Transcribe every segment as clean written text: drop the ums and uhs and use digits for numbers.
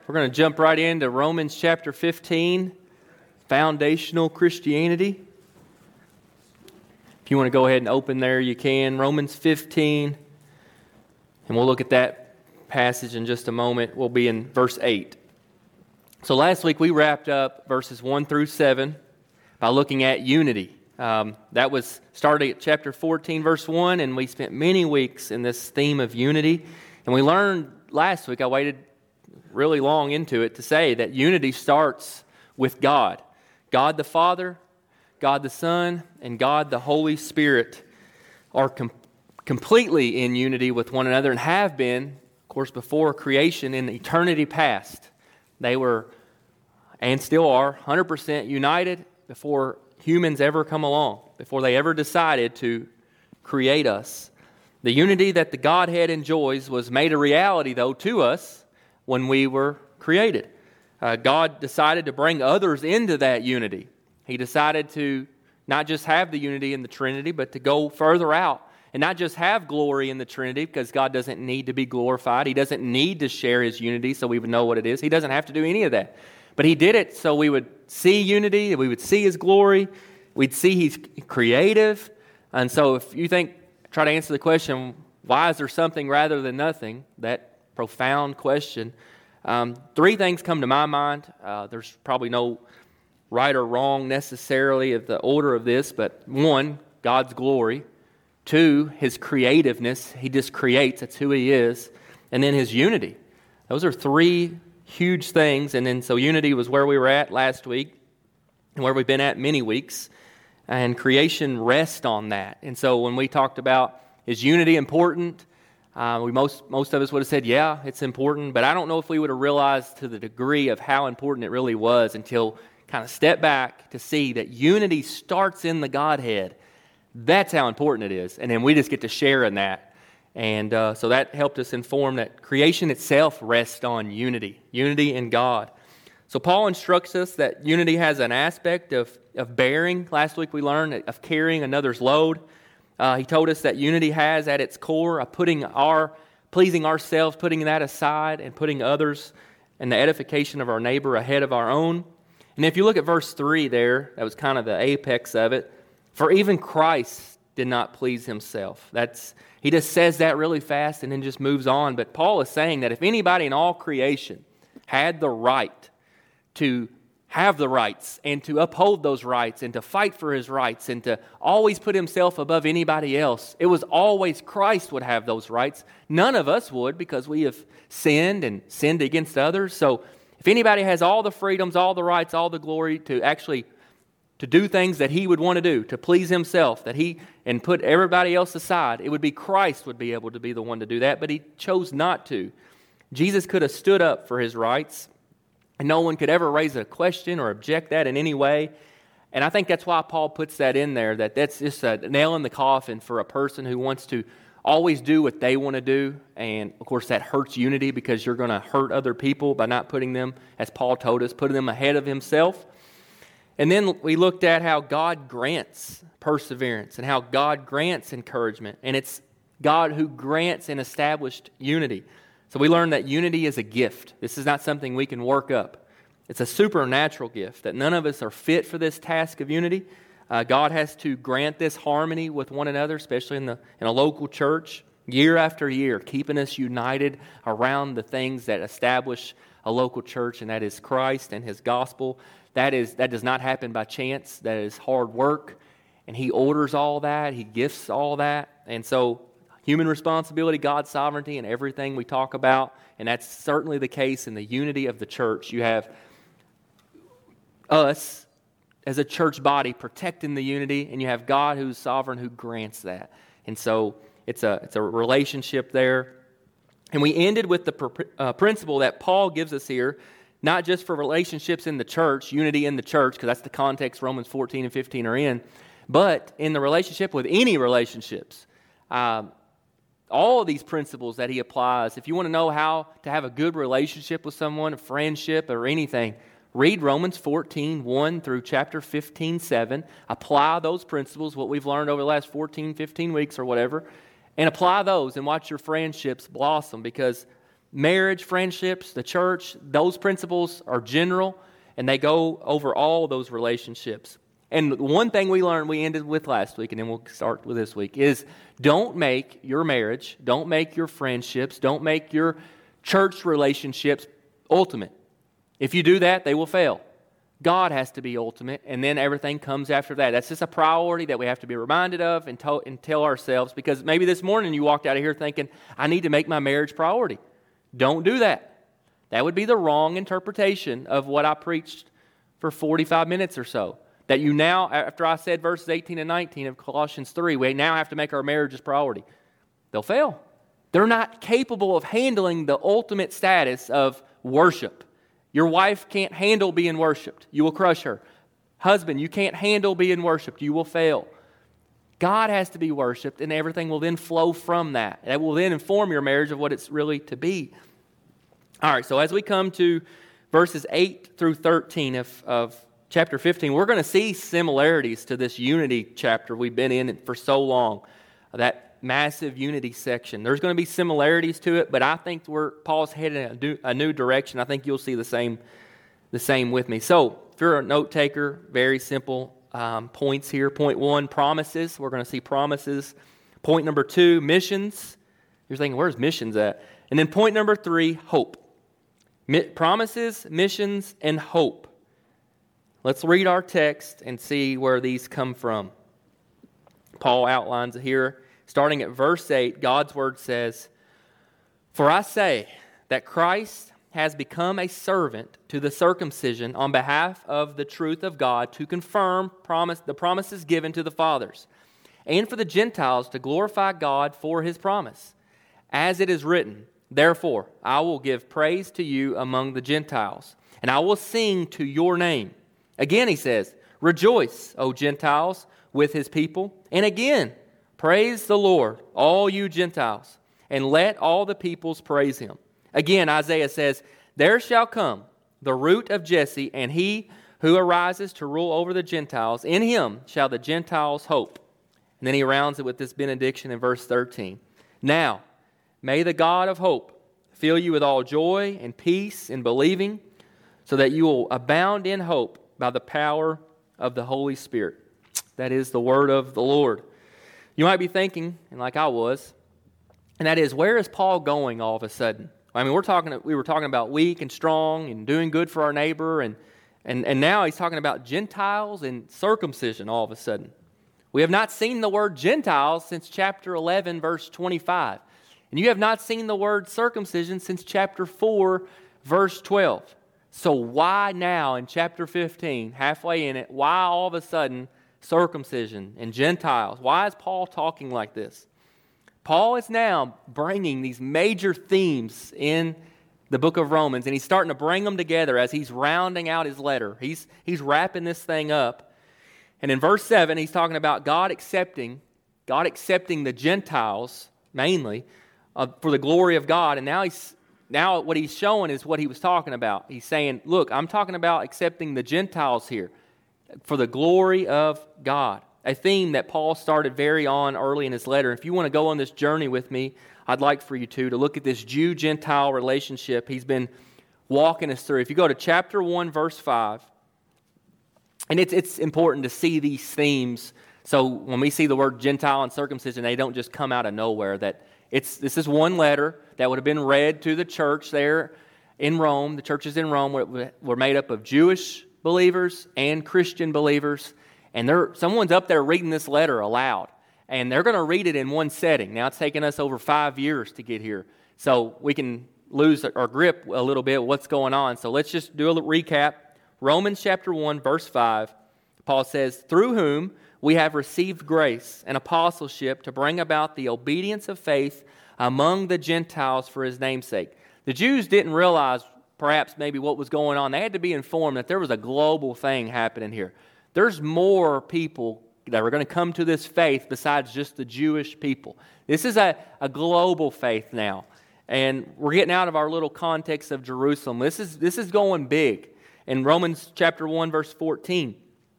We're going to jump right into Romans chapter 15, Foundational Christianity. If you want to go ahead and open there, you can. Romans 15, and we'll look at that passage in just a moment. We'll be in verse 8. So last week we wrapped up verses 1 through 7 by looking at unity. That was starting at chapter 14, verse 1, and we spent many weeks in this theme of unity. And we learned last week, I waited really long into it to say that unity starts with God. God the Father, God the Son, and God the Holy Spirit are completely in unity with one another and have been, of course, before creation in eternity past. They were, and still are, 100% united before humans ever come along, before they ever decided to create us. The unity that the Godhead enjoys was made a reality, though, to us when we were created. God decided to bring others into that unity. He decided to not just have the unity in the Trinity, but to go further out and not just have glory in the Trinity, because God doesn't need to be glorified. He doesn't need to share His unity so we would know what it is. He doesn't have to do any of that. But He did it so we would see unity, we would see His glory, we'd see He's creative. And so if you try to answer the question, why is there something rather than nothing, that profound question. Three things come to my mind. There's probably no right or wrong necessarily of the order of this, but one, God's glory. Two, His creativeness. He just creates. That's who He is. And then His unity. Those are three huge things. And then so unity was where we were at last week and where we've been at many weeks. And creation rests on that. And so when we talked about, is unity important? Most of us would have said, yeah, it's important, but I don't know if we would have realized to the degree of how important it really was until kind of step back to see that unity starts in the Godhead. That's how important it is, and then we just get to share in that. And so that helped us inform that creation itself rests on unity in God. So Paul instructs us that unity has an aspect of bearing. Last week we learned of carrying another's load. He told us that unity has at its core a pleasing ourselves, putting that aside, and putting others and the edification of our neighbor ahead of our own. And if you look at verse 3 there, that was kind of the apex of it. For even Christ did not please Himself. He just says that really fast and then just moves on. But Paul is saying that if anybody in all creation had the right to have the rights and to uphold those rights and to fight for His rights and to always put Himself above anybody else, it was always Christ would have those rights. None of us would, because we have sinned and sinned against others. So if anybody has all the freedoms, all the rights, all the glory to actually to do things that He would want to do, to please Himself, and put everybody else aside, it would be Christ would be able to be the one to do that, but He chose not to. Jesus could have stood up for His rights, and no one could ever raise a question or object that in any way. And I think that's why Paul puts that in there, that's just a nail in the coffin for a person who wants to always do what they want to do. And, of course, that hurts unity because you're going to hurt other people by not putting them, as Paul told us, putting them ahead of Himself. And then we looked at how God grants perseverance and how God grants encouragement. And it's God who grants and established unity. So we learned that unity is a gift. This is not something we can work up. It's a supernatural gift, that none of us are fit for this task of unity. God has to grant this harmony with one another, especially in a local church, year after year, keeping us united around the things that establish a local church, and that is Christ and His gospel. That does not happen by chance. That is hard work, and He orders all that. He gifts all that. And so human responsibility, God's sovereignty, and everything we talk about, and that's certainly the case in the unity of the church. You have us as a church body protecting the unity, and you have God who's sovereign who grants that. And so it's a relationship there. And we ended with the principle that Paul gives us here, not just for relationships in the church, unity in the church, because that's the context Romans 14 and 15 are in, but in the relationship with any relationships. All of these principles that he applies, if you want to know how to have a good relationship with someone, a friendship or anything, read Romans 14, 1 through chapter 15, 7. Apply those principles, what we've learned over the last 14, 15 weeks or whatever, and apply those and watch your friendships blossom, because marriage, friendships, the church, those principles are general, and they go over all those relationships. And one thing we learned, we ended with last week, and then we'll start with this week, is don't make your marriage, don't make your friendships, don't make your church relationships ultimate. If you do that, they will fail. God has to be ultimate, and then everything comes after that. That's just a priority that we have to be reminded of and tell ourselves, because maybe this morning you walked out of here thinking, I need to make my marriage priority. Don't do that. That would be the wrong interpretation of what I preached for 45 minutes or so. That you now, after I said verses 18 and 19 of Colossians 3, we now have to make our marriages priority. They'll fail. They're not capable of handling the ultimate status of worship. Your wife can't handle being worshiped. You will crush her. Husband, you can't handle being worshiped. You will fail. God has to be worshiped, and everything will then flow from that. That will then inform your marriage of what it's really to be. All right, so as we come to verses 8 through 13 of chapter 15, we're going to see similarities to this unity chapter we've been in for so long, that massive unity section. There's going to be similarities to it, but I think Paul's headed in a new direction. I think you'll see the same with me. So if you're a note taker, very simple points here. Point 1, promises. We're going to see promises. Point number 2, missions. You're thinking, where's missions at? And then point number 3, hope. Promises, missions, and hope. Let's read our text and see where these come from. Paul outlines it here. Starting at verse 8, God's word says, "For I say that Christ has become a servant to the circumcision on behalf of the truth of God to confirm the promises given to the fathers, and for the Gentiles to glorify God for his promise. As it is written, therefore I will give praise to you among the Gentiles, and I will sing to your name." Again he says, "Rejoice, O Gentiles, with his people." And again, "Praise the Lord, all you Gentiles, and let all the peoples praise him." Again, Isaiah says, "There shall come the root of Jesse, and he who arises to rule over the Gentiles. In him shall the Gentiles hope." And then he rounds it with this benediction in verse 13. "Now, may the God of hope fill you with all joy and peace in believing, so that you will abound in hope by the power of the Holy Spirit." That is the word of the Lord. You might be thinking, and like I was, and that is, where is Paul going all of a sudden? I mean, we were talking about weak and strong and doing good for our neighbor, and now he's talking about Gentiles and circumcision all of a sudden. We have not seen the word Gentiles since chapter 11, verse 25. And you have not seen the word circumcision since chapter 4, verse 12. So why now in chapter 15, halfway in it, why all of a sudden circumcision and Gentiles? Why is Paul talking like this? Paul is now bringing these major themes in the book of Romans, and he's starting to bring them together as he's rounding out his letter. He's wrapping this thing up. And in verse 7, he's talking about God accepting the Gentiles mainly for the glory of God. And now what he's showing is what he was talking about. He's saying, look, I'm talking about accepting the Gentiles here for the glory of God. A theme that Paul started very early in his letter. If you want to go on this journey with me, I'd like for you to look at this Jew-Gentile relationship he's been walking us through. If you go to chapter 1, verse 5, and it's important to see these themes. So when we see the word Gentile and circumcision, they don't just come out of nowhere. This is one letter that would have been read to the church there in Rome. The churches in Rome were made up of Jewish believers and Christian believers. And someone's up there reading this letter aloud. And they're going to read it in one setting. Now, it's taken us over 5 years to get here. So we can lose our grip a little bit of what's going on. So let's just do a little recap. Romans chapter 1, verse 5. Paul says, "Through whom we have received grace and apostleship to bring about the obedience of faith among the Gentiles for his name's sake." The Jews didn't realize perhaps maybe what was going on. They had to be informed that there was a global thing happening here. There's more people that are going to come to this faith besides just the Jewish people. This is a global faith now. And we're getting out of our little context of Jerusalem. This is going big. In Romans chapter 1, verse 14,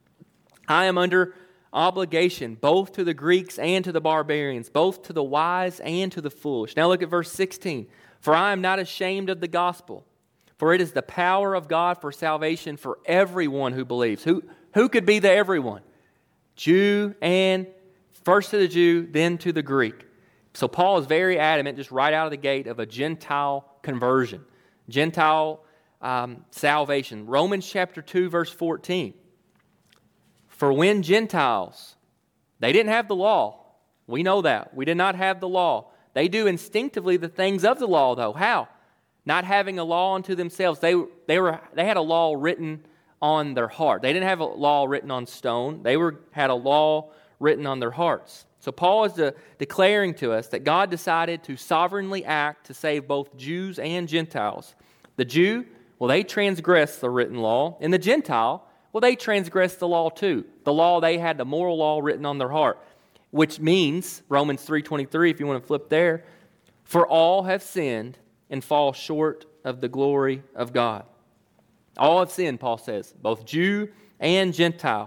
"I am under obligation both to the Greeks and to the barbarians, both to the wise and to the foolish." Now look at verse 16. For I am not ashamed of the gospel, for it is the power of God for salvation for everyone who believes. Who could be the everyone? Jew, and first to the Jew, then to the Greek. So Paul is very adamant, just right out of the gate, of a Gentile conversion, Gentile salvation. Romans chapter 2, verse 14. For when Gentiles, they didn't have the law. We know that. We did not have the law. They do instinctively the things of the law, though. How? Not having a law unto themselves. They had a law written on their heart. They didn't have a law written on stone. They had a law written on their hearts. So Paul is declaring to us that God decided to sovereignly act to save both Jews and Gentiles. The Jew, well, they transgressed the written law. And the Gentile, well, they transgressed the law too. The law, they had the moral law written on their heart. Which means, Romans 3:23, if you want to flip there, for all have sinned and fall short of the glory of God. All have sinned, Paul says, both Jew and Gentile.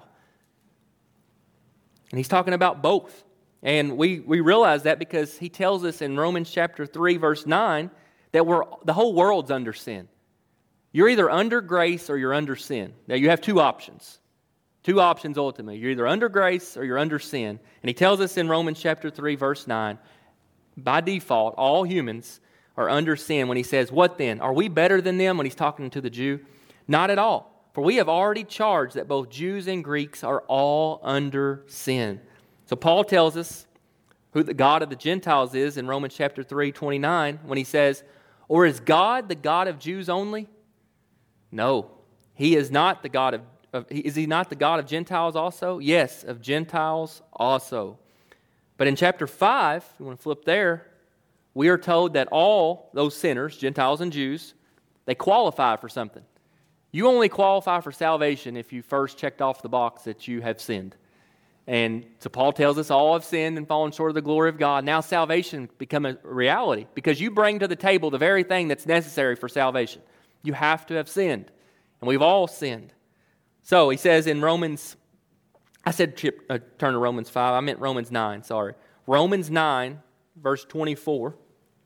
And he's talking about both. And we realize that because he tells us in Romans chapter 3, verse 9, that the whole world's under sin. You're either under grace or you're under sin. Now, you have two options. Two options ultimately. You're either under grace or you're under sin. And he tells us in Romans chapter 3, verse 9, by default, all humans are under sin when he says, what then? Are we better than them when he's talking to the Jew? Not at all. For we have already charged that both Jews and Greeks are all under sin. So Paul tells us who the God of the Gentiles is in Romans chapter 3, 29, when he says, or is God the God of Jews only? No, he is not the God is he not the God of Gentiles also? Yes, of Gentiles also. But in chapter 5, if you want to flip there, we are told that all those sinners, Gentiles and Jews, they qualify for something. You only qualify for salvation if you first checked off the box that you have sinned. And so Paul tells us all have sinned and fallen short of the glory of God. Now salvation become a reality because you bring to the table the very thing that's necessary for salvation. You have to have sinned. And we've all sinned. So he says in Romans, I said turn to Romans 5. I meant Romans 9, sorry. Romans 9, verse 24.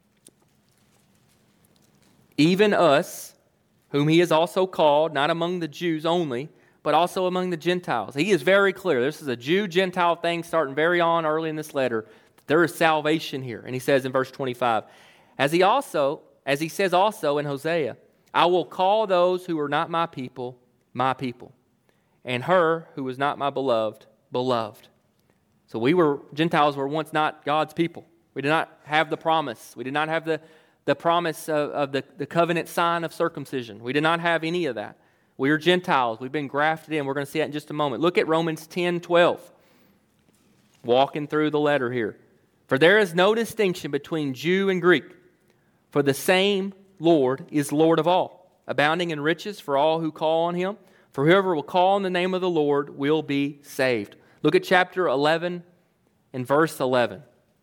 Even us, whom he has also called, not among the Jews only, but also among the Gentiles. He is very clear. This is a Jew-Gentile thing starting very early in this letter. There is salvation here. And he says in verse 25, as he says also in Hosea, I will call those who are not my people, and her who was not my beloved, beloved. So Gentiles were once not God's people. We did not have the promise. We did not have the promise of the covenant sign of circumcision. We did not have any of that. We are Gentiles. We've been grafted in. We're going to see that in just a moment. Look at Romans 10:12. Walking through the letter here. For there is no distinction between Jew and Greek, for the same Lord is Lord of all, abounding in riches for all who call on him. For whoever will call on the name of the Lord will be saved. Look at chapter 11 and verse 11.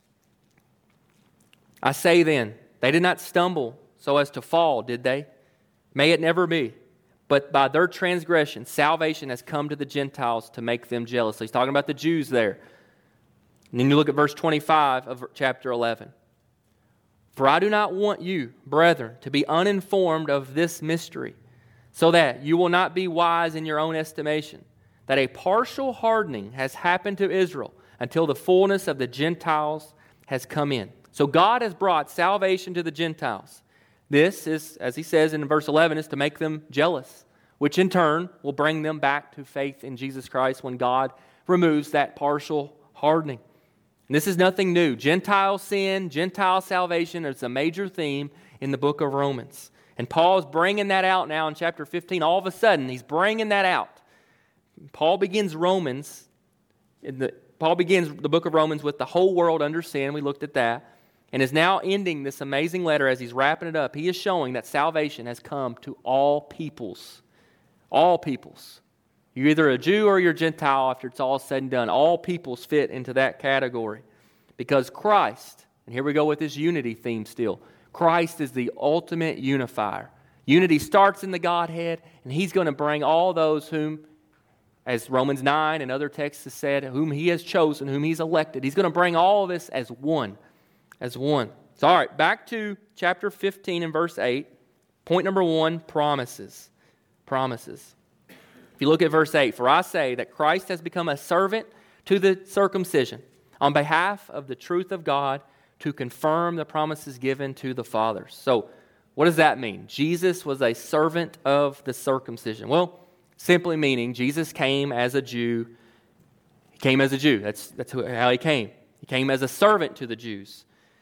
I say then, they did not stumble so as to fall, did they? May it never be. But by their transgression, salvation has come to the Gentiles to make them jealous. So he's talking about the Jews there. And then you look at verse 25 of chapter 11. For I do not want you, brethren, to be uninformed of this mystery, so that you will not be wise in your own estimation, that a partial hardening has happened to Israel until the fullness of the Gentiles has come in. So God has brought salvation to the Gentiles. This is, as he says in verse 11, is to make them jealous, which in turn will bring them back to faith in Jesus Christ when God removes that partial hardening. And this is nothing new. Gentile sin, Gentile salvation is a major theme in the book of Romans. And Paul is bringing that out now in chapter 15. All of a sudden, he's bringing that out. Paul begins the book of Romans with the whole world under sin. We looked at that. And is now ending this amazing letter as he's wrapping it up. He is showing that salvation has come to all peoples. All peoples. You're either a Jew or you're a Gentile after it's all said and done. All peoples fit into that category. Because Christ, and here we go with this unity theme still, Christ is the ultimate unifier. Unity starts in the Godhead, and he's going to bring all those whom, as Romans 9 and other texts have said, whom he has chosen, whom he's elected. He's going to bring all of this as one. As one. So, all right, back to chapter 15 and verse 8. Point number 1, promises. Promises. If you look at verse 8, for I say that Christ has become a servant to the circumcision on behalf of the truth of God to confirm the promises given to the fathers. So, what does that mean? Jesus was a servant of the circumcision. Well, simply meaning Jesus came as a Jew. He came as a Jew. That's how he came. He came as a servant to the Jews.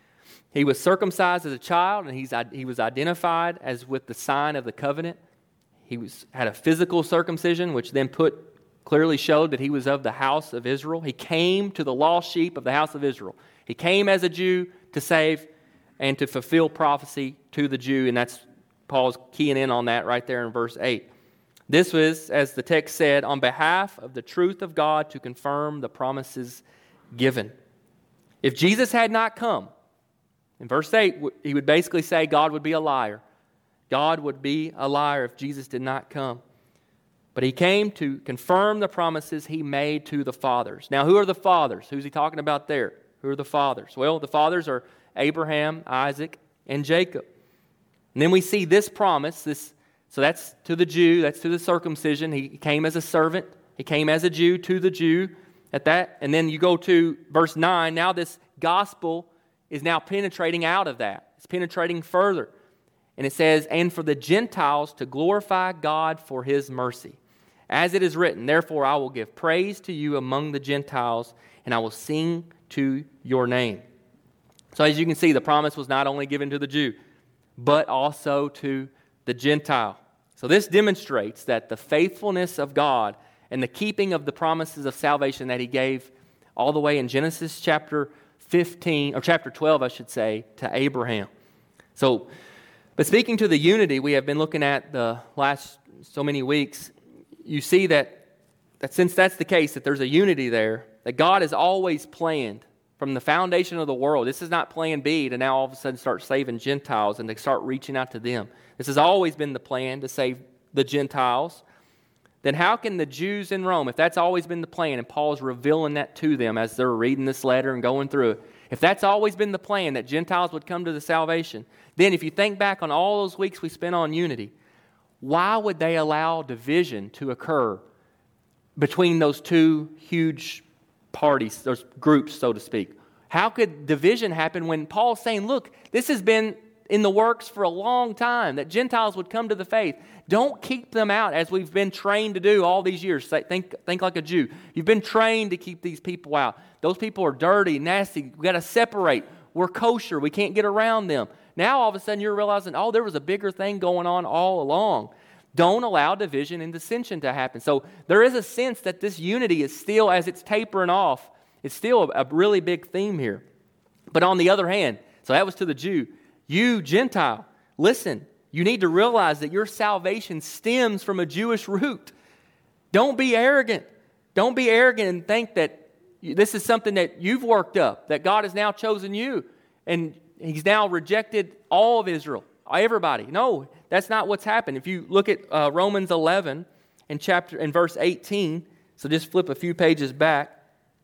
He was circumcised as a child, and he was identified as with the sign of the covenant. He had a physical circumcision, which then clearly showed that he was of the house of Israel. He came to the lost sheep of the house of Israel. He came as a Jew to save and to fulfill prophecy to the Jew, and that's Paul's keying in on that right there in verse 8. This was, as the text said, on behalf of the truth of God to confirm the promises given. If Jesus had not come, in verse 8, he would basically say God would be a liar. God would be a liar if Jesus did not come. But he came to confirm the promises he made to the fathers. Now, who are the fathers? Who's he talking about there? Who are the fathers? Well, the fathers are Abraham, Isaac, and Jacob. And then we see this promise. So that's to the Jew, that's to the circumcision. He came as a servant. He came as a Jew to the Jew at that. And then you go to verse 9. Now this gospel is now penetrating out of that. It's penetrating further. And it says, and for the Gentiles to glorify God for His mercy. As it is written, therefore I will give praise to you among the Gentiles, and I will sing to your name. So as you can see, the promise was not only given to the Jew, but also to the Gentile. So this demonstrates that the faithfulness of God and the keeping of the promises of salvation that He gave all the way in Genesis chapter 15, or chapter 12, I should say, to Abraham. So, but speaking to the unity we have been looking at the last so many weeks, you see that since that's the case, that there's a unity there, that God has always planned from the foundation of the world. This is not plan B to now all of a sudden start saving Gentiles and to start reaching out to them. This has always been the plan to save the Gentiles. Then how can the Jews in Rome, if that's always been the plan, and Paul's revealing that to them as they're reading this letter and going through it, if that's always been the plan, that Gentiles would come to the salvation, then if you think back on all those weeks we spent on unity, why would they allow division to occur between those two huge parties, those groups, so to speak? How could division happen when Paul's saying, look, this has been in the works for a long time, that Gentiles would come to the faith. Don't keep them out as we've been trained to do all these years. Think like a Jew. You've been trained to keep these people out. Those people are dirty, nasty. We've got to separate. We're kosher. We can't get around them. Now all of a sudden you're realizing, oh, there was a bigger thing going on all along. Don't allow division and dissension to happen. So there is a sense that this unity is still, as it's tapering off, it's still a really big theme here. But on the other hand, so that was to the Jew. You, Gentile, listen, you need to realize that your salvation stems from a Jewish root. Don't be arrogant. Don't be arrogant and think that this is something that you've worked up, that God has now chosen you, and He's now rejected all of Israel, everybody. No, that's not what's happened. If you look at Romans 11 and verse 18, so just flip a few pages back.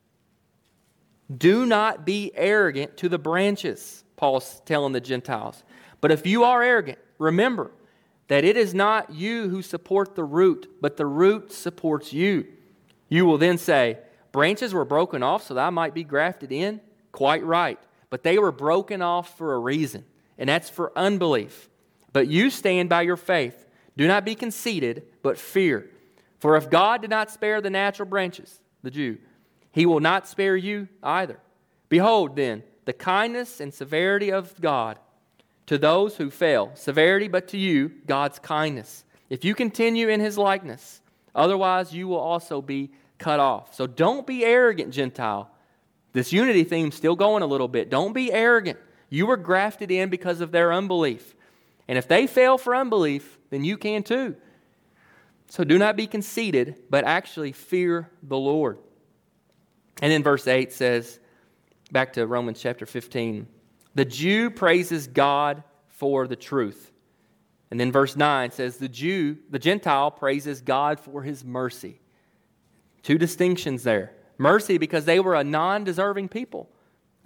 Do not be arrogant to the branches, Paul's telling the Gentiles. But if you are arrogant, remember that it is not you who support the root, but the root supports you. You will then say, branches were broken off so that I might be grafted in? Quite right. But they were broken off for a reason, and that's for unbelief. But you stand by your faith. Do not be conceited, but fear. For if God did not spare the natural branches, the Jew, He will not spare you either. Behold then, the kindness and severity of God to those who fail. Severity, but to you, God's kindness. If you continue in His likeness, otherwise you will also be cut off. So don't be arrogant, Gentile. This unity theme's still going a little bit. Don't be arrogant. You were grafted in because of their unbelief. And if they fail for unbelief, then you can too. So do not be conceited, but actually fear the Lord. And then verse 8 says, back to Romans chapter 15, the Jew praises God for the truth. And then verse 9 says, the Gentile praises God for His mercy. Two distinctions there. Mercy because they were a non-deserving people.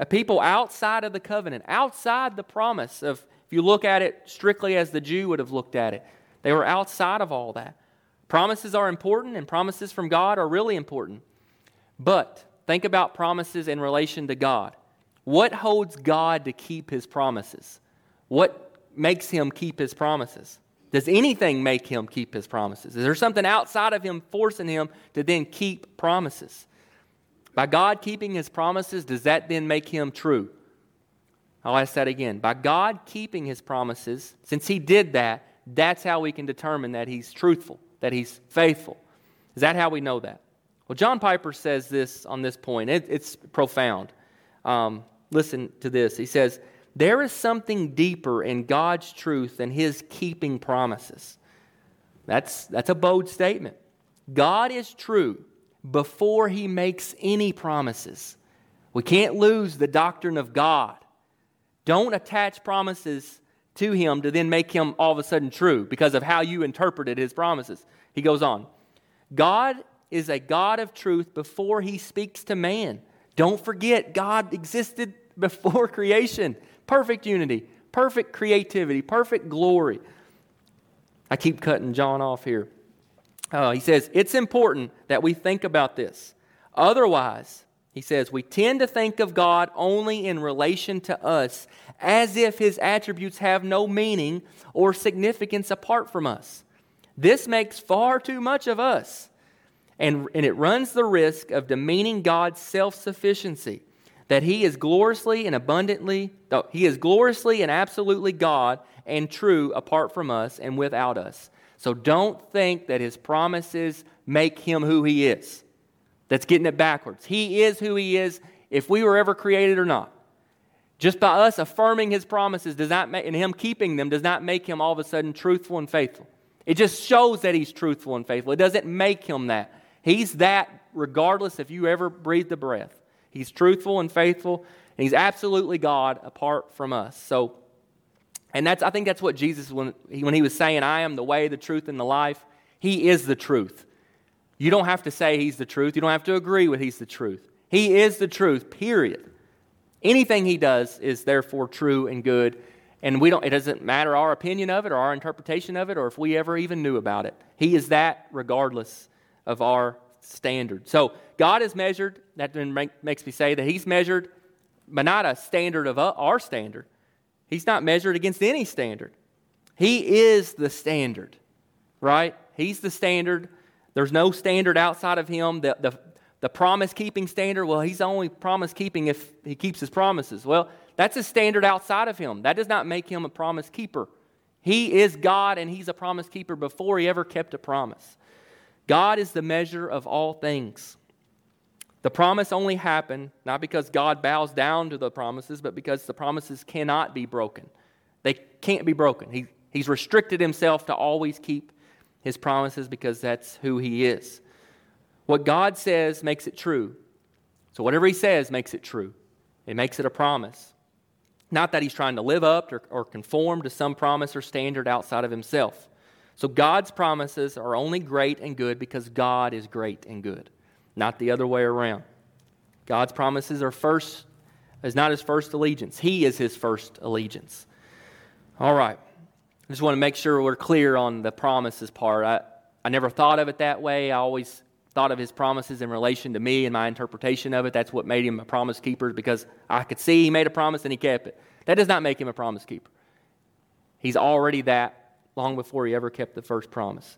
a people outside of the covenant, outside the promise of, if you look at it strictly as the Jew would have looked at it, they were outside of all that. Promises are important, and promises from God are really important. But think about promises in relation to God. What holds God to keep His promises? What makes Him keep His promises? Does anything make Him keep His promises? Is there something outside of Him forcing Him to then keep promises? By God keeping His promises, does that then make Him true? I'll ask that again. By God keeping His promises, since He did that, that's how we can determine that He's truthful, that He's faithful. Is that how we know that? Well, John Piper says this on this point. It's profound. Listen to this. He says, there is something deeper in God's truth than His keeping promises. That's a bold statement. God is true before He makes any promises. We can't lose the doctrine of God. Don't attach promises to Him to then make Him all of a sudden true because of how you interpreted His promises. He goes on. God is a God of truth before He speaks to man. Don't forget, God existed before creation. Perfect unity, perfect creativity, perfect glory. I keep cutting John off here. He says, it's important that we think about this. Otherwise, he says, we tend to think of God only in relation to us as if His attributes have no meaning or significance apart from us. This makes far too much of us, and it runs the risk of demeaning God's self-sufficiency, that He is gloriously and absolutely God and true apart from us and without us. So don't think that His promises make Him who He is. That's getting it backwards. He is who He is if we were ever created or not. Just by us affirming His promises does not make, and Him keeping them does not make Him all of a sudden truthful and faithful. It just shows that He's truthful and faithful. It doesn't make Him that. He's that regardless if you ever breathe the breath. He's truthful and faithful, and He's absolutely God apart from us. So, and I think that's what Jesus, when He was saying, I am the way, the truth, and the life, He is the truth. You don't have to say He's the truth. You don't have to agree with He's the truth. He is the truth, period. Anything He does is therefore true and good, and it doesn't matter our opinion of it or our interpretation of it or if we ever even knew about it. He is that regardless of our standard. So God is measured. That then makes me say that He's measured, but not a standard of our standard. He's not measured against any standard. He is the standard, right? He's the standard. There's no standard outside of Him. The promise-keeping standard, well, He's only promise-keeping if He keeps His promises. Well, that's a standard outside of Him. That does not make Him a promise-keeper. He is God, and He's a promise-keeper before He ever kept a promise. God is the measure of all things. The promise only happened not because God bows down to the promises, but because the promises cannot be broken. They can't be broken. He's restricted Himself to always keep His promises because that's who He is. What God says makes it true. So whatever He says makes it true. It makes it a promise. Not that He's trying to live up or conform to some promise or standard outside of Himself. So God's promises are only great and good because God is great and good, not the other way around. God's promises is not His first allegiance. He is His first allegiance. All right. I just want to make sure we're clear on the promises part. I never thought of it that way. I always thought of His promises in relation to me and my interpretation of it. That's what made Him a promise keeper, because I could see He made a promise and He kept it. That does not make Him a promise keeper. He's already that long before He ever kept the first promise.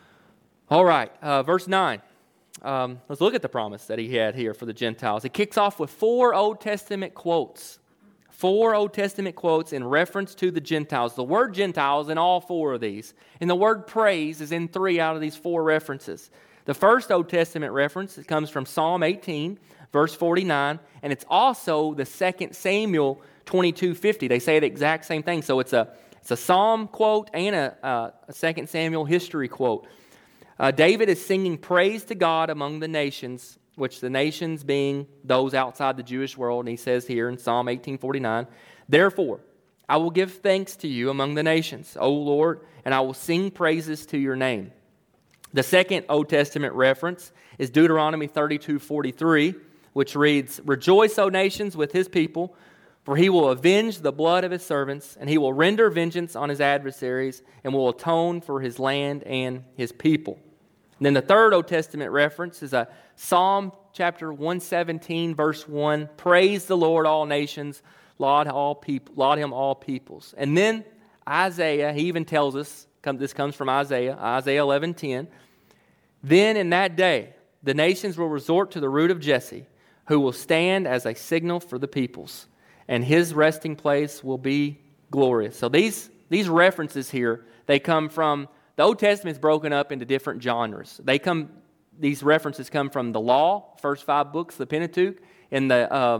All right, verse 9. Let's look at the promise that He had here for the Gentiles. It kicks off with 4 Old Testament quotes. 4 Old Testament quotes in reference to the Gentiles. The word Gentiles in all 4 of these. And the word praise is in 3 out of these 4 references. The first Old Testament reference, it comes from Psalm 18, verse 49, and it's also the 2 Samuel 22:50. They say the exact same thing. So it's a Psalm quote and a 2 Samuel history quote. David is singing praise to God among the nations, which the nations being those outside the Jewish world. And he says here in Psalm 18:49, therefore, I will give thanks to you among the nations, O Lord, and I will sing praises to your name. The second Old Testament reference is Deuteronomy 32:43. which reads, "Rejoice, O nations, with his people, for he will avenge the blood of his servants, and he will render vengeance on his adversaries, and will atone for his land and his people." And then the third Old Testament reference is a Psalm chapter 117, verse 1. "Praise the Lord, all nations, laud him, all peoples." And then Isaiah, he even tells us, this comes from Isaiah 11:10. "Then in that day, the nations will resort to the root of Jesse, who will stand as a signal for the peoples, and his resting place will be glorious." So these references here, they come from, the Old Testament is broken up into different genres. These references come from the law, first 5 books, the Pentateuch, and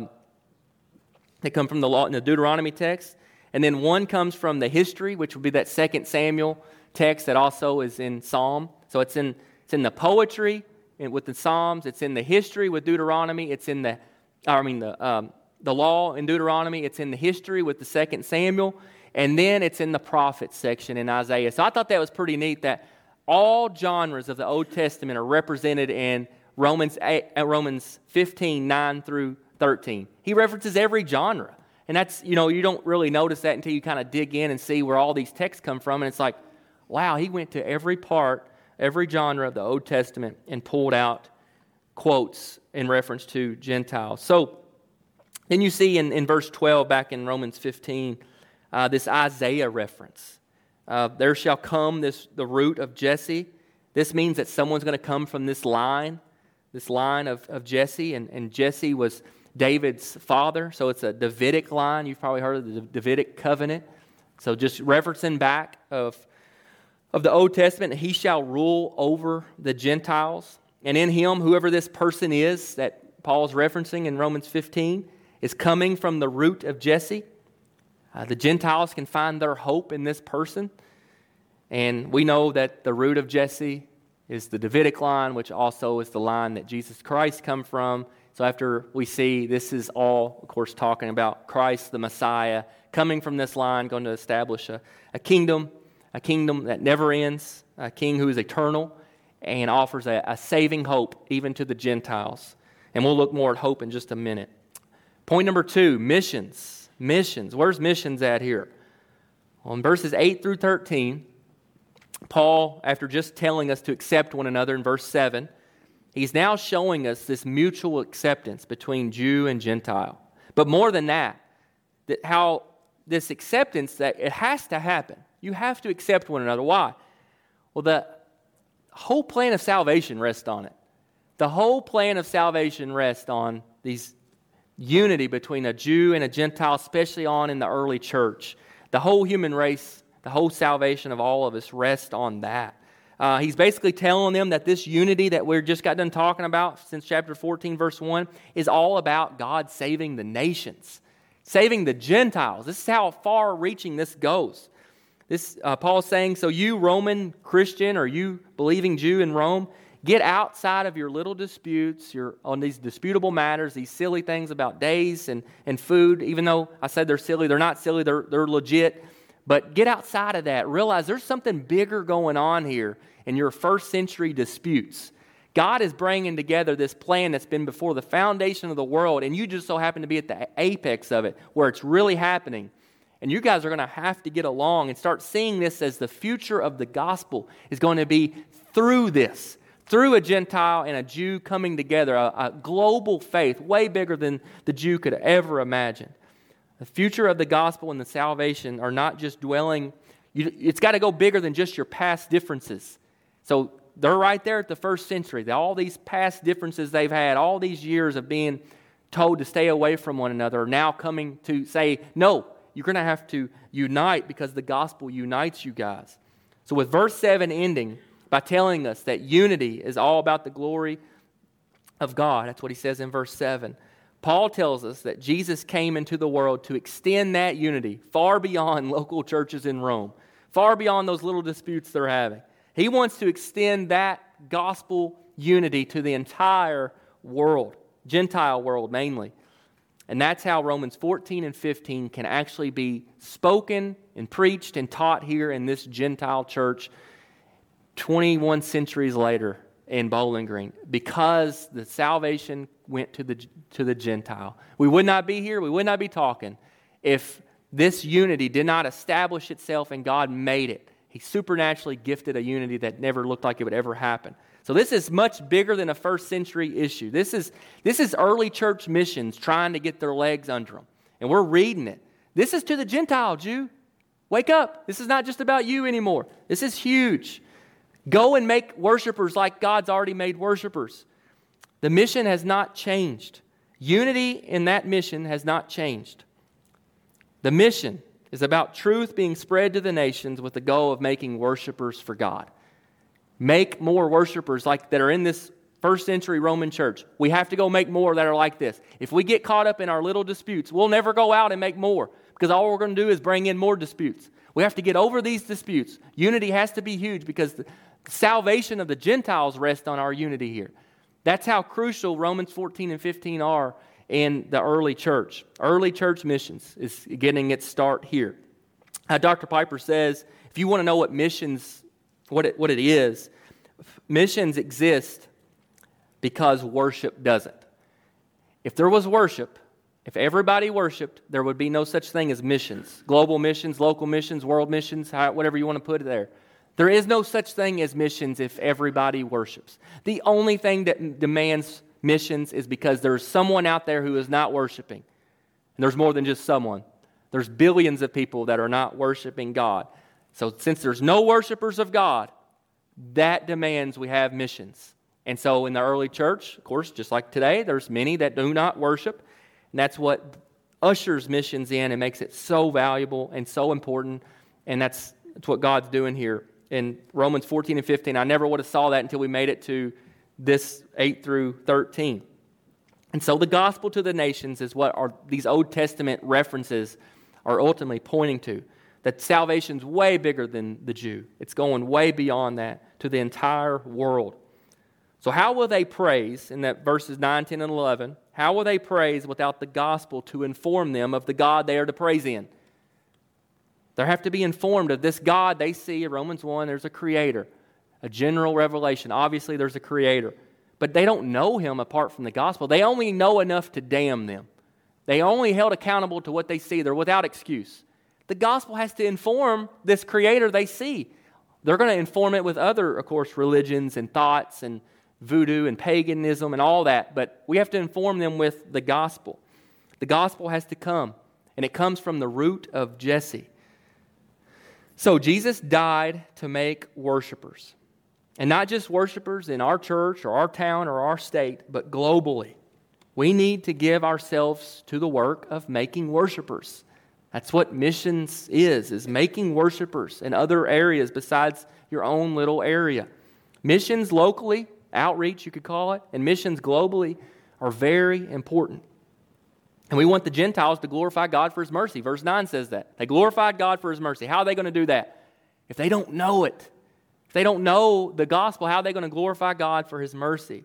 they come from the law in the Deuteronomy text. And then one comes from the history, which would be that 2 Samuel text that also is in Psalm. So it's in the poetry with the Psalms. It's in the history with Deuteronomy. It's in the law in Deuteronomy. It's in the history with the 2 Samuel. And then it's in the prophets section in Isaiah. So I thought that was pretty neat that all genres of the Old Testament are represented in Romans 15, 9 through 13. He references every genre. And that's, you don't really notice that until you kind of dig in and see where all these texts come from. And it's like, wow, he went to every part, every genre of the Old Testament and pulled out quotes in reference to Gentiles. So then you see in verse 12 back in Romans 15, this Isaiah reference. "There shall come the root of Jesse." This means that someone's going to come from this line of Jesse. And Jesse was David's father, so it's a Davidic line. You've probably heard of the Davidic covenant. So just referencing back of the Old Testament, "He shall rule over the Gentiles." And in him, whoever this person is that Paul's referencing in Romans 15 is coming from the root of Jesse. The Gentiles can find their hope in this person. And we know that the root of Jesse is the Davidic line, which also is the line that Jesus Christ come from. So after we see this is all, of course, talking about Christ, the Messiah, coming from this line, going to establish a kingdom that never ends, a king who is eternal and offers a saving hope even to the Gentiles. And we'll look more at hope in just a minute. Point number 2, missions. Missions. Where's missions at here? Well, in verses 8 through 13, Paul, after just telling us to accept one another in verse 7, he's now showing us this mutual acceptance between Jew and Gentile. But more than that how this acceptance, that it has to happen. You have to accept one another. Why? Well, the whole plan of salvation rests on it. The whole plan of salvation rests on these unity between a Jew and a Gentile, especially on in the early church. The whole human race, the whole salvation of all of us rests on that. He's basically telling them that this unity that we're just got done talking about since chapter 14, verse 1, is all about God saving the nations, saving the Gentiles. This is how far-reaching this goes. Paul's saying, so you Roman Christian or you believing Jew in Rome, get outside of your little disputes, on these disputable matters, these silly things about days and food. Even though I said they're silly, they're not silly, they're legit. But get outside of that. Realize there's something bigger going on here in your first century disputes. God is bringing together this plan that's been before the foundation of the world, and you just so happen to be at the apex of it, where it's really happening. And you guys are going to have to get along and start seeing this as the future of the gospel is going to be through this, through a Gentile and a Jew coming together, a global faith way bigger than the Jew could ever imagine. The future of the gospel and the salvation are not just dwelling, it's got to go bigger than just your past differences. So they're right there at the first century. All these past differences they've had, all these years of being told to stay away from one another are now coming to say, no, you're going to have to unite because the gospel unites you guys. So with verse 7 ending by telling us that unity is all about the glory of God, that's what he says in verse 7. Paul tells us that Jesus came into the world to extend that unity far beyond local churches in Rome, far beyond those little disputes they're having. He wants to extend that gospel unity to the entire world, Gentile world mainly. And that's how Romans 14 and 15 can actually be spoken and preached and taught here in this Gentile church 21 centuries later in Bowling Green because the salvation went to the Gentile. We would not be here, we would not be talking if this unity did not establish itself and God made it. He supernaturally gifted a unity that never looked like it would ever happen. So this is much bigger than a first century issue. This is early church missions trying to get their legs under them. And we're reading it. This is to the Gentile Jew. Wake up. This is not just about you anymore. This is huge. Go and make worshipers like God's already made worshipers. The mission has not changed. Unity in that mission has not changed. The mission is about truth being spread to the nations with the goal of making worshipers for God. Make more worshipers like that are in this first century Roman church. We have to go make more that are like this. If we get caught up in our little disputes, we'll never go out and make more because all we're going to do is bring in more disputes. We have to get over these disputes. Unity has to be huge because the salvation of the Gentiles rests on our unity here. That's how crucial Romans 14 and 15 are in the early church. Early church missions is getting its start here. Dr. Piper says, if you want to know what missions, what it is, missions exist because worship doesn't. If there was worship, if everybody worshiped, there would be no such thing as missions. Global missions, local missions, world missions, whatever you want to put it there. There is no such thing as missions if everybody worships. The only thing that demands missions is because there's someone out there who is not worshiping. And there's more than just someone. There's billions of people that are not worshiping God. So since there's no worshipers of God, that demands we have missions. And so in the early church, of course, just like today, there's many that do not worship. And that's what ushers missions in and makes it so valuable and so important. And that's what God's doing here. In Romans 14 and 15, I never would have saw that until we made it to this 8 through 13. And so the gospel to the nations is what these Old Testament references are ultimately pointing to. That salvation's way bigger than the Jew. It's going way beyond that to the entire world. So how will they praise, in that verses 9, 10, and 11, how will they praise without the gospel to inform them of the God they are to praise in? They have to be informed of this God they see. In Romans 1, there's a creator, a general revelation. Obviously, there's a creator. But they don't know him apart from the gospel. They only know enough to damn them. They only held accountable to what they see. They're without excuse. The gospel has to inform this creator they see. They're going to inform it with other, of course, religions and thoughts and voodoo and paganism and all that. But we have to inform them with the gospel. The gospel has to come. And it comes from the root of Jesse. So Jesus died to make worshipers. And not just worshipers in our church or our town or our state, but globally. We need to give ourselves to the work of making worshipers. That's what missions is making worshipers in other areas besides your own little area. Missions locally, outreach you could call it, and missions globally are very important. And we want the Gentiles to glorify God for His mercy. Verse 9 says that. They glorified God for His mercy. How are they going to do that? If they don't know it, if they don't know the gospel, how are they going to glorify God for His mercy?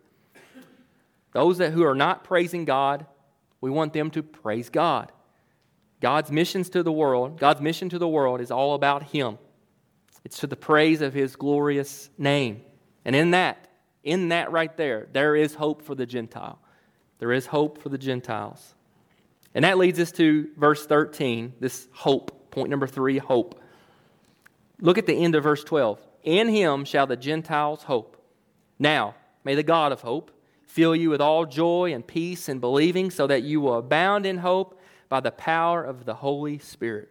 Those who are not praising God, we want them to praise God. God's mission to the world is all about Him. It's to the praise of His glorious name. And in that right there is hope for the Gentile. There is hope for the Gentiles. And that leads us to verse 13, this hope. Point number 3, hope. Look at the end of verse 12. In Him shall the Gentiles hope. Now, may the God of hope fill you with all joy and peace in believing, so that you will abound in hope by the power of the Holy Spirit.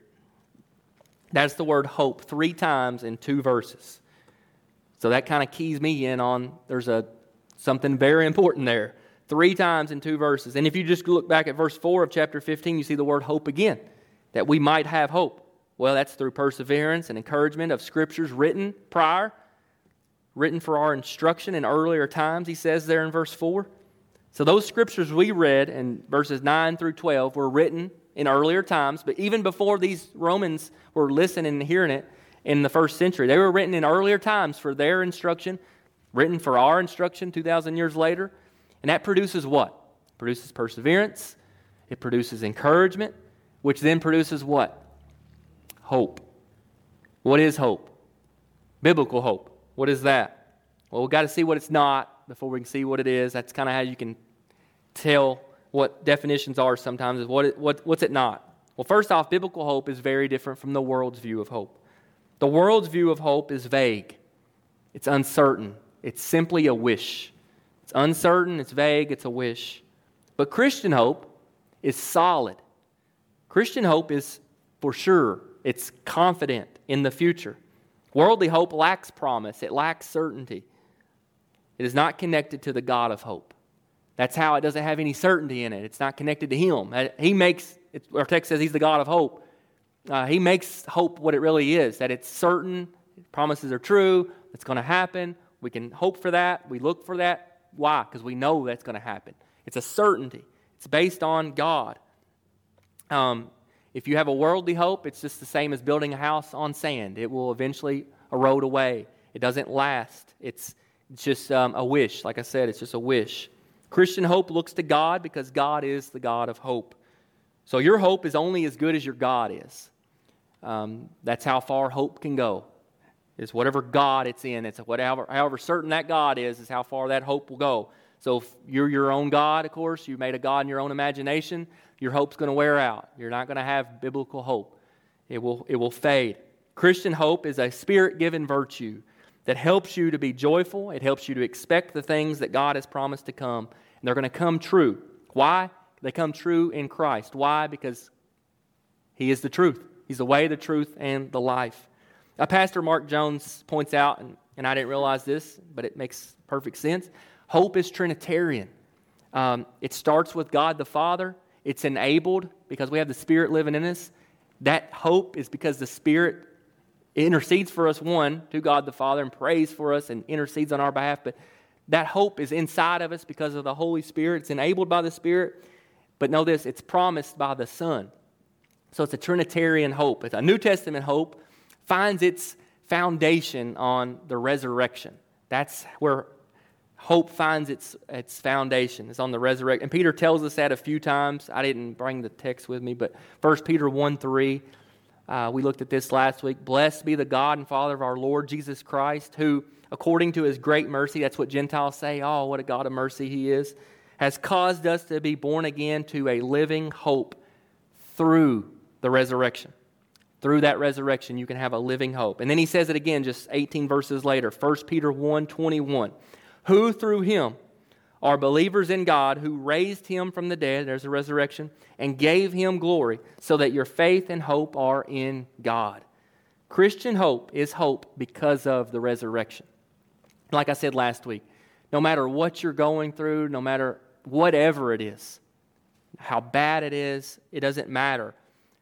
That's the word hope 3 times in 2 verses. So that kind of keys me in on there's something very important there. 3 times in 2 verses. And if you just look back at verse 4 of chapter 15, you see the word hope again. That we might have hope. Well, that's through perseverance and encouragement of scriptures written prior. Written for our instruction in earlier times, he says there in verse 4. So those scriptures we read in verses 9 through 12 were written in earlier times. But even before these Romans were listening and hearing it in the first century, they were written in earlier times for their instruction. Written for our instruction 2,000 years later. And that produces what? It produces perseverance. It produces encouragement, which then produces what? Hope. What is hope? Biblical hope. What is that? Well, we've got to see what it's not not before we can see what it is. That's kind of how you can tell what definitions are sometimes, is what's it not. Well, first off, biblical hope is very different from the world's view of hope. The world's view of hope is vague. It's uncertain. It's simply a wish. It's uncertain, it's vague, it's a wish. But Christian hope is solid. Christian hope is for sure. It's confident in the future. Worldly hope lacks promise. It lacks certainty. It is not connected to the God of hope. That's how it doesn't have any certainty in it. It's not connected to Him. Our text says He's the God of hope. He makes hope what it really is, that it's certain, promises are true, it's going to happen. We can hope for that. We look for that. Why? Because we know that's going to happen. It's a certainty. It's based on God. If you have a worldly hope, it's just the same as building a house on sand. It will eventually erode away. It doesn't last. It's just a wish. Like I said, it's just a wish. Christian hope looks to God because God is the God of hope. So your hope is only as good as your God is. That's how far hope can go. It's whatever God it's in. It's however certain that God is how far that hope will go. So if you're your own God, of course, you made a God in your own imagination, your hope's going to wear out. You're not going to have biblical hope. It will fade. Christian hope is a Spirit-given virtue that helps you to be joyful. It helps you to expect the things that God has promised to come. And they're going to come true. Why? They come true in Christ. Why? Because He is the truth. He's the way, the truth, and the life. Pastor Mark Jones points out, and I didn't realize this, but it makes perfect sense. Hope is Trinitarian. It starts with God the Father. It's enabled because we have the Spirit living in us. That hope is because the Spirit intercedes for us, to God the Father, and prays for us and intercedes on our behalf. But that hope is inside of us because of the Holy Spirit. It's enabled by the Spirit. But know this, it's promised by the Son. So it's a Trinitarian hope. It's a New Testament hope. Finds its foundation on the resurrection. That's where hope finds its foundation. It's on the resurrection. And Peter tells us that a few times. I didn't bring the text with me, but 1 Peter 1:3, we looked at this last week. Blessed be the God and Father of our Lord Jesus Christ, who, according to His great mercy, that's what Gentiles say, oh, what a God of mercy He is, has caused us to be born again to a living hope through the resurrection. Through that resurrection, you can have a living hope. And then he says it again just 18 verses later, 1 Peter 1:21. Who through Him are believers in God, who raised Him from the dead, there's the resurrection, and gave Him glory, so that your faith and hope are in God. Christian hope is hope because of the resurrection. Like I said last week, no matter what you're going through, no matter whatever it is, how bad it is, it doesn't matter.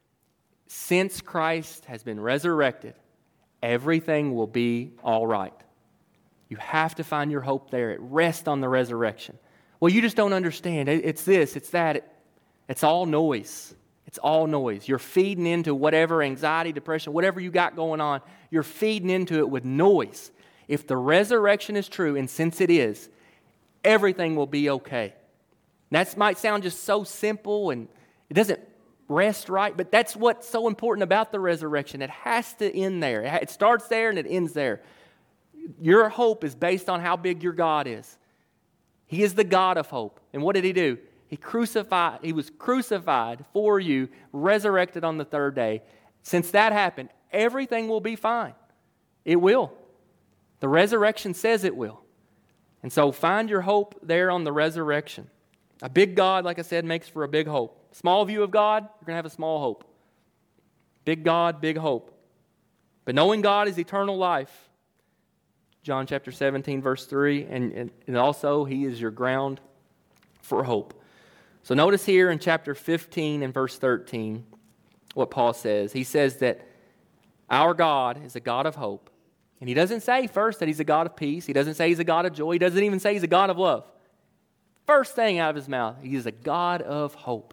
Since Christ has been resurrected, everything will be all right. You have to find your hope there. It rests on the resurrection. Well, you just don't understand. It's this, it's that. It's all noise. It's all noise. You're feeding into whatever anxiety, depression, whatever you got going on, you're feeding into it with noise. If the resurrection is true, and since it is, everything will be okay. That might sound just so simple and it doesn't rest right, but that's what's so important about the resurrection. It has to end there. It starts there and it ends there. Your hope is based on how big your God is. He is the God of hope. And what did He do? He was crucified for you, resurrected on the third day. Since that happened, everything will be fine. It will. The resurrection says it will. And so find your hope there on the resurrection. A big God, like I said, makes for a big hope. Small view of God, you're going to have a small hope. Big God, big hope. But knowing God is eternal life. John chapter 17, verse 3. And also, He is your ground for hope. So notice here in chapter 15 and verse 13 what Paul says. He says that our God is a God of hope. And he doesn't say first that He's a God of peace. He doesn't say He's a God of joy. He doesn't even say He's a God of love. First thing out of his mouth, He is a God of hope.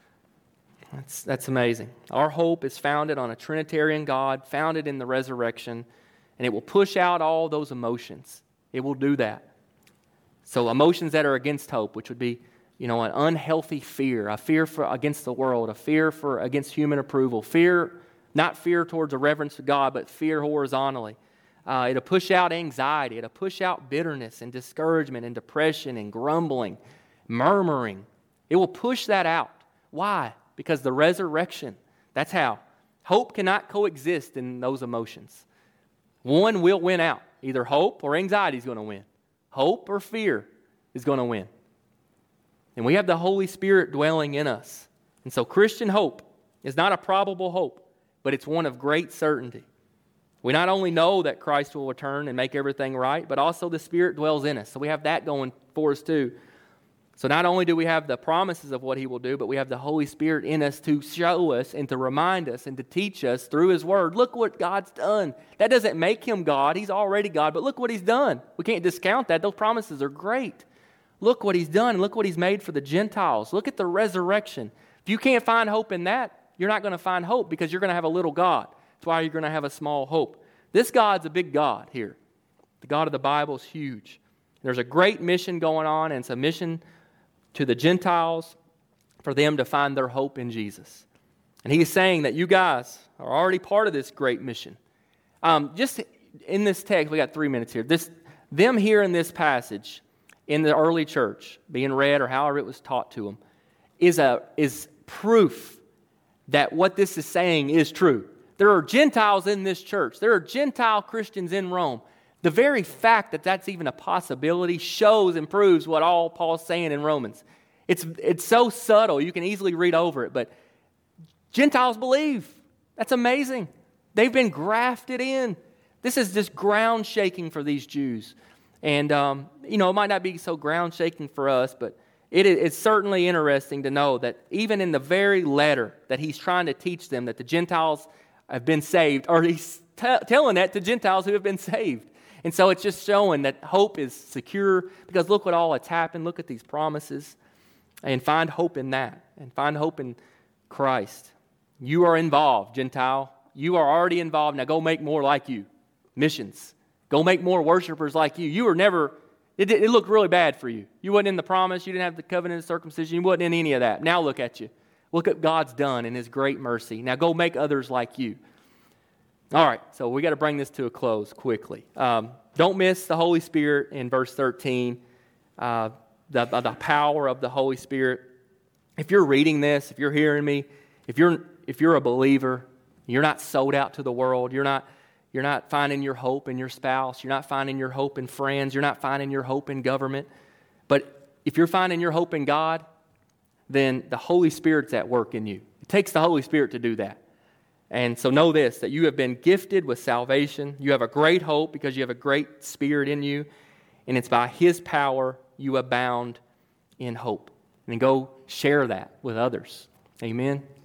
That's amazing. Our hope is founded on a Trinitarian God, founded in the resurrection, and it will push out all those emotions. It will do that. So emotions that are against hope, which would be, an unhealthy fear, a fear against the world, a fear against human approval, fear, not fear towards a reverence to God, but fear horizontally, It'll push out anxiety. It'll push out bitterness and discouragement and depression and grumbling, murmuring. It will push that out. Why? Because the resurrection, that's how. Hope cannot coexist in those emotions. One will win out. Either hope or anxiety is going to win. Hope or fear is going to win. And we have the Holy Spirit dwelling in us. And so Christian hope is not a probable hope, but it's one of great certainty. We not only know that Christ will return and make everything right, but also the Spirit dwells in us. So we have that going for us too. So not only do we have the promises of what He will do, but we have the Holy Spirit in us to show us and to remind us and to teach us through His Word. Look what God's done. That doesn't make Him God. He's already God, but look what He's done. We can't discount that. Those promises are great. Look what He's done. Look what He's made for the Gentiles. Look at the resurrection. If you can't find hope in that, you're not going to find hope because you're going to have a little God. That's why you're going to have a small hope. This God's a big God here. The God of the Bible is huge. There's a great mission going on, and it's a mission to the Gentiles for them to find their hope in Jesus. And He's saying that you guys are already part of this great mission. Just in this text, we got 3 minutes here. Them here in this passage in the early church, being read or however it was taught to them, is proof that what this is saying is true. There are Gentiles in this church. There are Gentile Christians in Rome. The very fact that that's even a possibility shows and proves what all Paul's saying in Romans. It's so subtle, you can easily read over it, but Gentiles believe. That's amazing. They've been grafted in. This is just ground shaking for these Jews. And, it might not be so ground shaking for us, but it's certainly interesting to know that even in the very letter that he's trying to teach them that the Gentiles have been saved, or he's telling that to Gentiles who have been saved. And so it's just showing that hope is secure because look what all that's happened. Look at these promises and find hope in that and find hope in Christ. You are involved, Gentile. You are already involved. Now go make more like you. Missions. Go make more worshipers like you. You were never, it looked really bad for you. You wasn't in the promise. You didn't have the covenant of circumcision. You wasn't in any of that. Now look at you. Look at God's done in His great mercy. Now go make others like you. All right, so we got to bring this to a close quickly. Don't miss the Holy Spirit in verse 13, the power of the Holy Spirit. If you're reading this, if you're hearing me, if you're a believer, you're not sold out to the world, you're not finding your hope in your spouse, you're not finding your hope in friends, you're not finding your hope in government. But if you're finding your hope in God, then the Holy Spirit's at work in you. It takes the Holy Spirit to do that. And so know this, that you have been gifted with salvation. You have a great hope because you have a great Spirit in you. And it's by His power you abound in hope. And go share that with others. Amen.